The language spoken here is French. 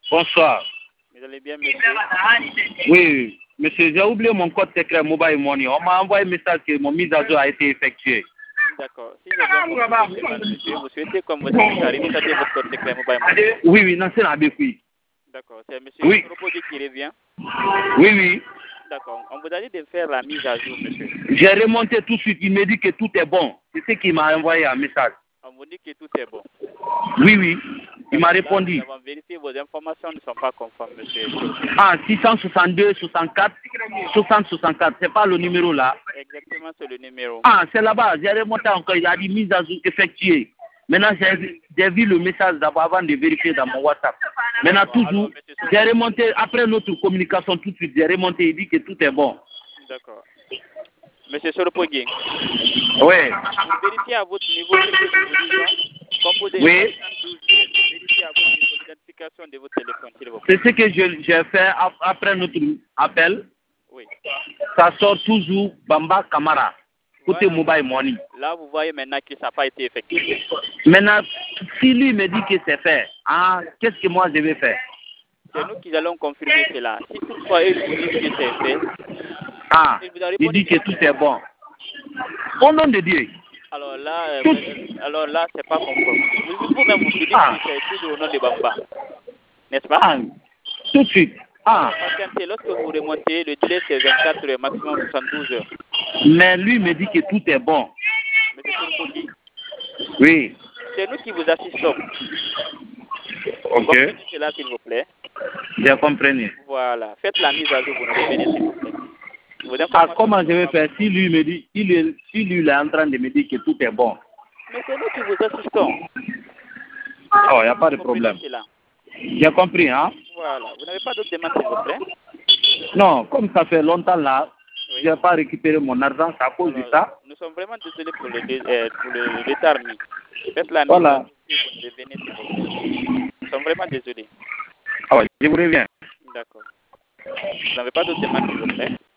Bonsoir. Vous allez bien, monsieur? Oui, monsieur, j'ai oublié mon code secret Mobile Money. On m'a envoyé un message que mon mise à jour a été effectuée. D'accord. Si j'ai bien compris votre demande, monsieur, vous souhaitez comme votre secrétaire rechanger votre code secret Mobile Money? Oui, oui, non, c'est la BFI. D'accord. C'est monsieur Oui. Proposé qui revient? Oui, oui. D'accord. On vous a dit de faire la mise à jour, monsieur. J'ai remonté tout de suite. Il me dit que tout est bon. C'est ce qu'il m'a envoyé un message. On vous dit que tout est bon. Oui, oui. Il m'a Là, répondu. nous avons vérifié, vos informations ne sont pas conformes, monsieur. Ah, 662 64 60 64. C'est pas le numéro là. Exactement, c'est le numéro. Ah, c'est là-bas. J'ai remonté encore. Il a dit mise à jour effectuée. Maintenant, j'ai vu le message d'abord avant de vérifier dans mon WhatsApp. Maintenant, toujours, j'ai remonté, après notre communication tout de suite, j'ai remonté, il dit que tout est bon. D'accord. Monsieur Solopogui. Oui. Vous vérifiez à votre niveau ce que nous vous disons. Composez Oui. 12, vérifiez à votre niveau l'identification de votre téléphone, s'il vous plaît. C'est ce que j'ai fait après notre appel. Oui. Ça sort toujours Bamba Camara, côté Voilà. Mobile Money. Là, vous voyez maintenant que ça n'a pas été effectué. Maintenant, si lui me dit que c'est fait, ah, qu'est-ce que moi je vais faire? C'est nous qui allons confirmer cela. Si toutefois ils vous disent que c'est fait, ah, il dit que tout est bon. Au nom de Dieu. Alors là, c'est pas conforme. Vous-même, vous dites que c'est toujours au nom de Bamba. N'est-ce pas? Ah, tout de suite. Ah. Patientez, lorsque vous remontez, le délai c'est 24 heures, maximum 72 heures. Mais lui me dit que tout est bon. Monsieur Solopogui. Oui. C'est nous qui vous assistons. Ok. Comprenez cela, s'il vous plaît. J'ai compris. Voilà. Faites la mise à jour, vous nous revenez, s'il vous plaît. Comment je vais faire si lui me dit, si lui est en train de me dire que tout est bon? Mais c'est nous qui vous assistons. Oh, il n'y a pas de problème. J'ai compris, hein? Voilà. Vous n'avez pas d'autres demandes, s'il vous plaît? Non, comme ça fait longtemps là, oui. Je n'ai pas récupéré mon argent, c'est à cause de ça. Nous sommes vraiment désolés pour le retard mis. Faites la mise voilà. à jour et vous nous revenez, s'il vous plaît. Nous sommes vraiment désolés. Ah ouais, je vous reviens. D'accord. Vous n'avez pas d'autres demandes, s'il vous plaît?